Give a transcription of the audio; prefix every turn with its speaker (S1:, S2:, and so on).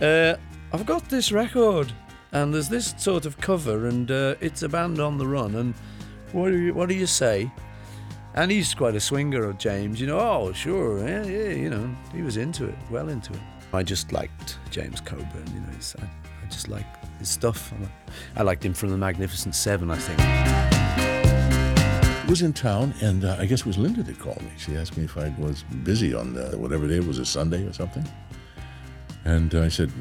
S1: I've got this record, and there's this sort of cover, and it's a band on the run, and what do you say? And he's quite a swinger, James, oh, sure, yeah, he was into it, well into it. I just liked James Coburn, I just liked his stuff. I liked him from the Magnificent Seven, I think.
S2: I was in town, and I guess it was Linda that called me. She asked me if I was busy on whatever day it was, a Sunday or something. And I said,